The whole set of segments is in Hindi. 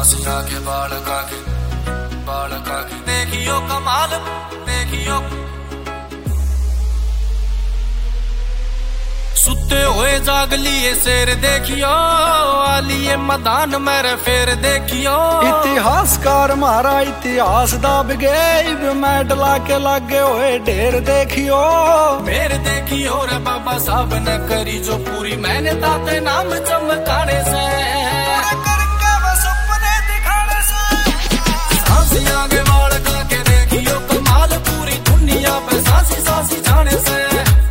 सांसिया के बाल का के देखियो कमाल देखियो। सुते हुए जाग लिए शेर देखियो, आलिए मैदान मेरे फेर देखियो। इतिहासकार मारा इतिहास दाब गए, मेडला के लागे हुए ढेर देखियो। मेरे देखियो रे बाबा साहब ने करी जो पूरी, मैंने ताते नाम चमकाने से करके बस अपने दिखाने से। सांसिया के बाल का के देखियो कमाल, पूरी दुनिया पे सांसी सांसी जाने से।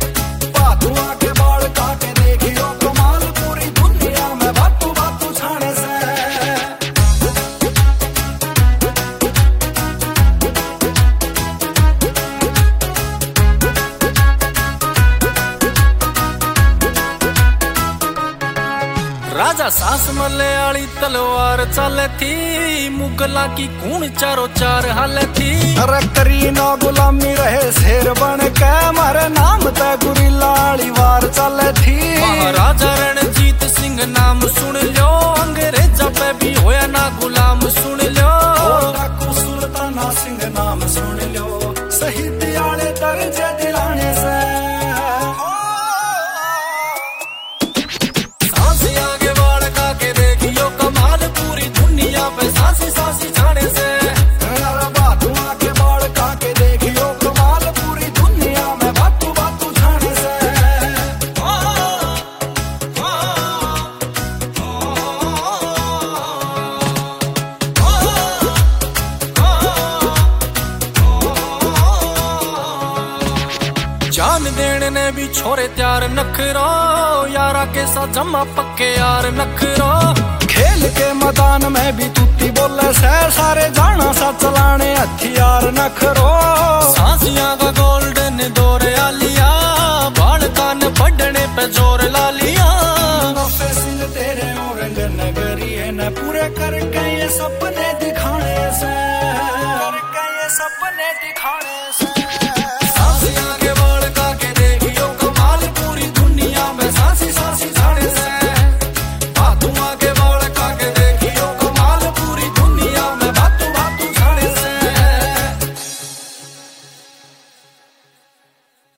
राजा सास मलयाली तलवार चल थी, मुगला की खून चारों चार हाल थी। अरे करी ना गुलामी रहे शेर बन के, मारे नाम ते गुरीलाली वार चल थी। महाराजा रणजीत सिंह नाम सुन लो, अंग्रेजा पे भी होया ना गुलाम सुन लो। डाकू सुल्ताना सिंह नाम सुन लो, शहीद आले दर्जे दिलाने से। सांसी सांसी जाने से। बातुआ के बाल काके देखियो कमाल, पूरी दुनिया में बातू बातू जाने से। जान देने ने भी छोरे त्यार नखरो, यारा के साथ जमा पक्के यार नखरो। खेल के मैदान में भी तूती बोले से, सारे जाना सा चलाने हथियार नखरो। सांसिया का गोल्ड